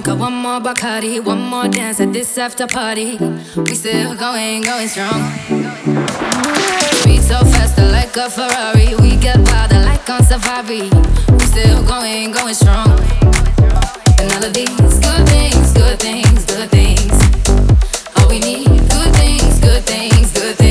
Got one more Bacardi, one more dance at this after party. We still going strong. Speed so faster like a Ferrari. We get wilder like on safari. We still going strong. And all of these good things, good things, good things. All we need, good things, good things, good things.